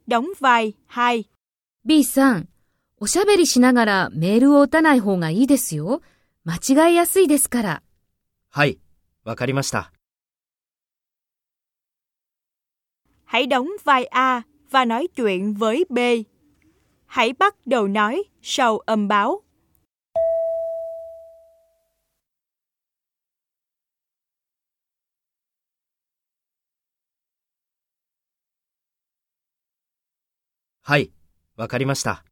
đóng vai 2. B さん、おしゃべりしながらメールを打たない方がいいですよ。間違いやすいですから。 はい、わかりました。 Hãy đóng vai A và nói chuyện với B. Hãy bắt đầu nói sau âm báo. はい、わかりました。